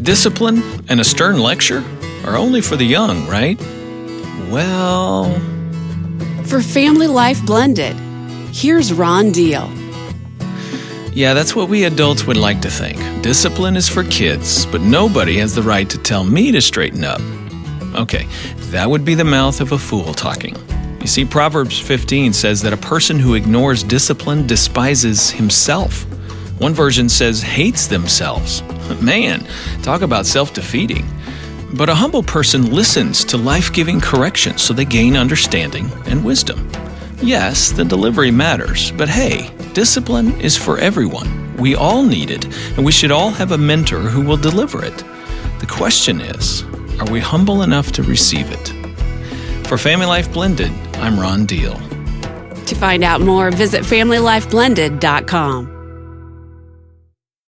Discipline and a stern lecture are only for the young, right? Well... For Family Life Blended, here's Ron Deal. Yeah, that's what we adults would like to think. Discipline is for kids, but nobody has the right to tell me to straighten up. Okay, that would be the mouth of a fool talking. You see, Proverbs 15 says that a person who ignores discipline despises himself. One version says hates themselves. Man, talk about self-defeating. But a humble person listens to life-giving correction so they gain understanding and wisdom. Yes, the delivery matters, but hey, discipline is for everyone. We all need it, and we should all have a mentor who will deliver it. The question is, are we humble enough to receive it? For Family Life Blended, I'm Ron Deal. To find out more, visit FamilyLifeBlended.com.